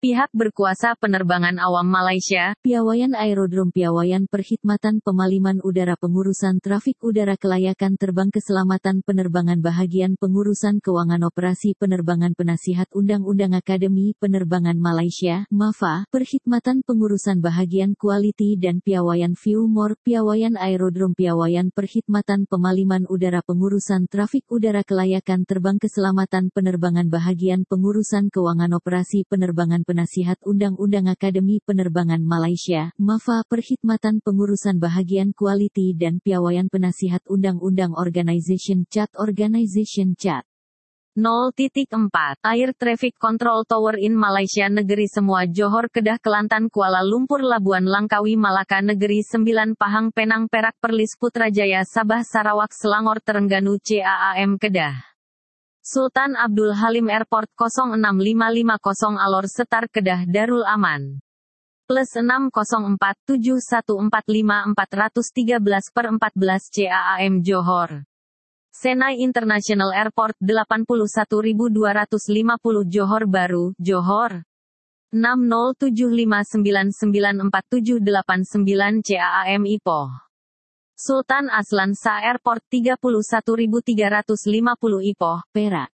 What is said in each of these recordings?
Pihak berkuasa penerbangan awam Malaysia, Piawaian Aerodrom Piawaian Perkhidmatan Pemaliman Udara Pengurusan Trafik Udara Kelayakan Terbang Keselamatan Penerbangan Bahagian Pengurusan Keuangan Operasi Penerbangan Penasihat Undang-Undang Akademi Penerbangan Malaysia, MAFA, Perkhidmatan Pengurusan Bahagian Quality dan Piawaian Fuel More, Piawaian Aerodrom Piawaian Perkhidmatan Pemaliman Udara Pengurusan Trafik Udara Kelayakan Terbang Keselamatan Penerbangan Bahagian Pengurusan Keuangan Operasi Penerbangan Penasihat Undang-Undang Akademi Penerbangan Malaysia, MAFA, Perkhidmatan Pengurusan Bahagian Quality dan Piawaian Penasihat Undang-Undang Organization Chart 0.4 Air Traffic Control Tower in Malaysia Negeri Semua Johor Kedah Kelantan Kuala Lumpur Labuan Langkawi Malaka Negeri Sembilan Pahang Penang Perak Perlis Putrajaya Sabah Sarawak Selangor Terengganu CAAM Kedah Sultan Abdul Halim Airport 06550 Alor Setar Kedah Darul Aman +6047145 CAAM Johor Senai International Airport 81250 Johor Baru, Johor 6075994789 CAAM Ipoh Sultan Aslan Shah Airport 31350 Ipoh, Perak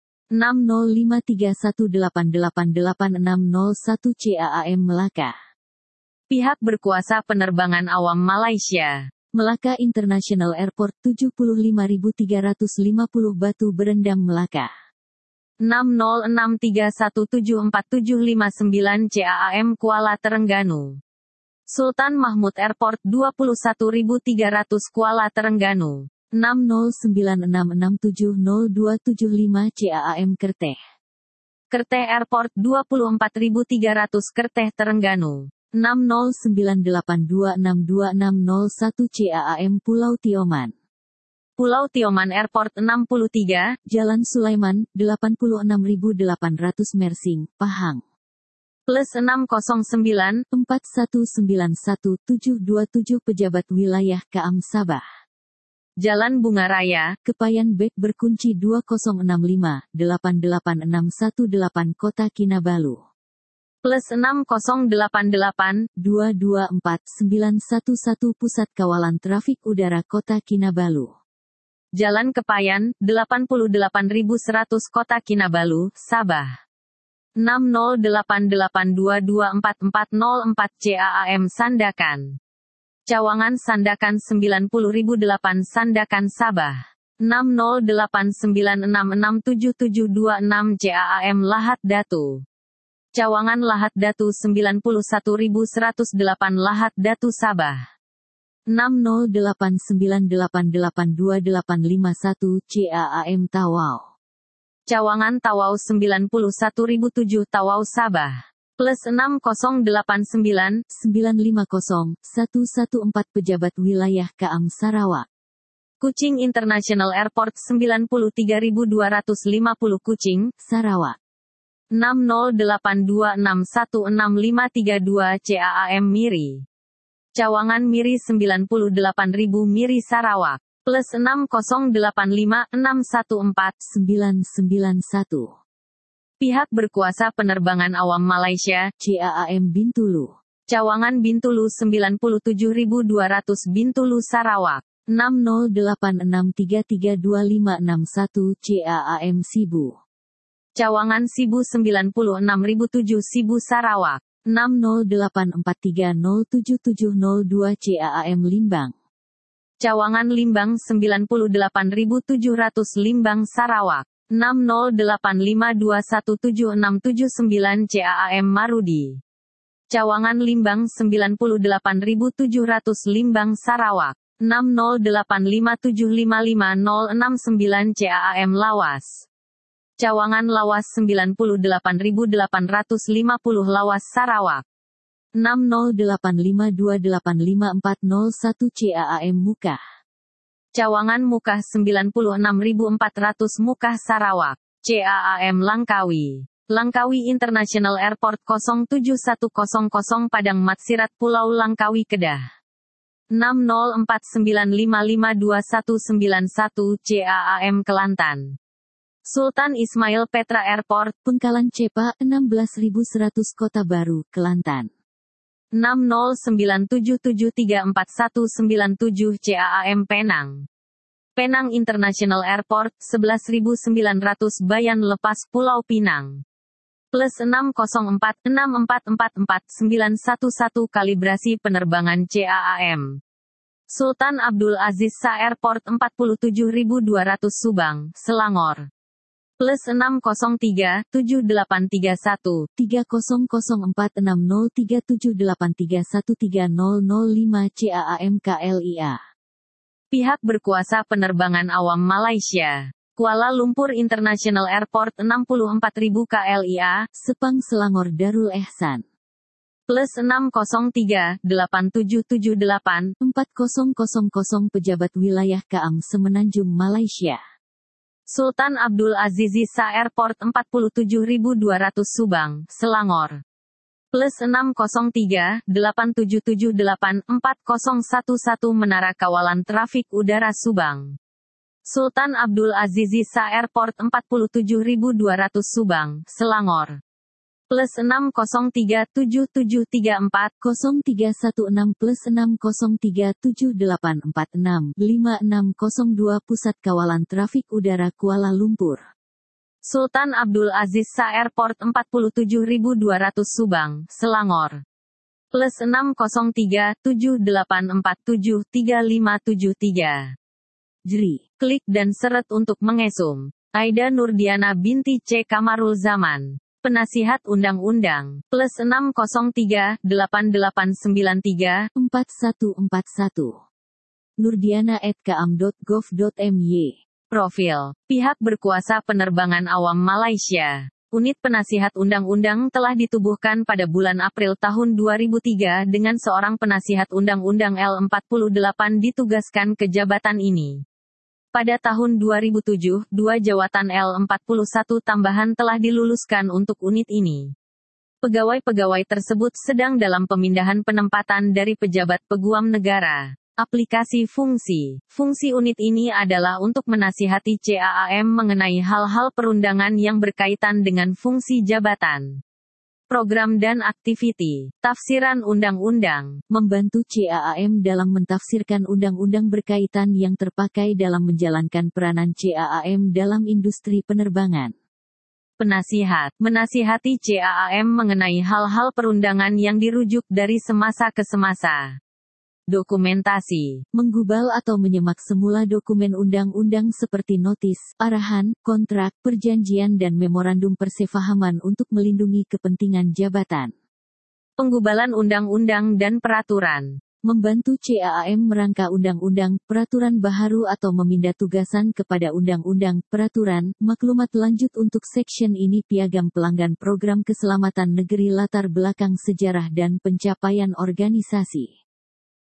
6053188860 CAAM Melaka. Pihak berkuasa penerbangan awam Malaysia, Melaka International Airport 75350 Batu Berendam Melaka 6063174759 CAAM Kuala Terengganu Sultan Mahmud Airport 21300 Kuala Terengganu 6096670275 CAAM Kerteh Kerteh Airport 24300 Kerteh Terengganu 6098262601 CAAM Pulau Tioman Pulau Tioman Airport 63 Jalan Sulaiman 86800 Mersing, Pahang +609 4191727 Pejabat Wilayah KAM Sabah Jalan Bunga Raya, Kepayan Bek berkunci 2065886118 Kota Kinabalu +6088 224911 Pusat Kawalan Trafik Udara Kota Kinabalu Jalan Kepayan 88100 Kota Kinabalu, Sabah 6088224404 CAAM Sandakan Cawangan Sandakan 90008 Sandakan Sabah 6089667726 CAAM Lahad Datu Cawangan Lahad Datu 91108 Lahad Datu Sabah 6089882851 CAAM Tawau Cawangan Tawau 91007 Tawau Sabah +6089 950114 Pejabat Wilayah KAM Sarawak Kuching International Airport 93250 Kuching, Sarawak 6082616532 CAAM Miri Cawangan Miri 98000 Miri Sarawak +6085614991 Pihak berkuasa penerbangan awam Malaysia, CAAM Bintulu Cawangan Bintulu 97200 Bintulu Sarawak 6086332561 CAAM Sibu Cawangan Sibu 96007 Sibu Sarawak 6084307702 CAAM Limbang Cawangan Limbang 98700 Limbang Sarawak 6085217679 CAAM Marudi Cawangan Limbang 98700 Limbang Sarawak 6085755069 CAAM Lawas Cawangan Lawas 98850 Lawas Sarawak 6085285401 CAAM Mukah Cawangan Mukah 96400 Mukah Sarawak CAAM Langkawi Langkawi International Airport 07100 Padang Matsirat Pulau Langkawi Kedah 6049552191 CAAM Kelantan Sultan Ismail Petra Airport, Pengkalan Cepa, 16.100 Kota Baru, Kelantan. 6097734197 CAAM Penang. Penang International Airport, 11.900 Bayan Lepas Pulau Pinang. Plus 60464444911 kalibrasi penerbangan CAAM. Sultan Abdul Aziz Shah Airport 47.200 Subang, Selangor. Plus 603-70460378313005 CAAM KLIA. Pihak berkuasa penerbangan awam Malaysia. Kuala Lumpur International Airport 64.000 KLIA, Sepang Selangor Darul Ehsan. Plus 603-8778-4000 Pejabat Wilayah KAM Semenanjung Malaysia. Sultan Abdul Aziz Shah Airport 47.200 Subang, Selangor. Plus 603-8778-4011 Menara Kawalan Trafik Udara Subang. Sultan Abdul Aziz Shah Airport 47.200 Subang, Selangor. Plus 603-7734-0316 plus 603-7846-5602 Pusat Kawalan Trafik Udara Kuala Lumpur. Sultan Abdul Aziz Shah Airport 47.200 Subang, Selangor. Plus 603-7847-3573. Jri. Klik dan seret untuk mengesum. Aida Nurdiana binti C. Kamarul Zaman. Penasihat Undang-Undang. Plus 603-8893-4141. Nurdiana@kaam.gov.my. Profil. Pihak berkuasa penerbangan awam Malaysia. Unit Penasihat Undang-Undang telah ditubuhkan pada bulan April tahun 2003 dengan seorang penasihat undang-undang L48 ditugaskan ke jabatan ini. Pada tahun 2007, 2 jawatan L41 tambahan telah diluluskan untuk unit ini. Pegawai-pegawai tersebut sedang dalam pemindahan penempatan dari pejabat peguam negara. Aplikasi fungsi. Fungsi unit ini adalah untuk menasihati CAAM mengenai hal-hal perundangan yang berkaitan dengan fungsi jabatan, program dan aktiviti. Tafsiran undang-undang. Membantu CAAM dalam mentafsirkan undang-undang berkaitan yang terpakai dalam menjalankan peranan CAAM dalam industri penerbangan. Penasihat. Menasihati CAAM mengenai hal-hal perundangan yang dirujuk dari semasa ke semasa. Dokumentasi. Menggubal atau menyemak semula dokumen undang-undang seperti notis, arahan, kontrak, perjanjian dan memorandum persefahaman untuk melindungi kepentingan jabatan. Penggubalan undang-undang dan peraturan. Membantu CAAM merangka undang-undang, peraturan baharu atau memindah tugasan kepada undang-undang, peraturan. Maklumat lanjut untuk section ini piagam pelanggan program keselamatan negeri latar belakang sejarah dan pencapaian organisasi.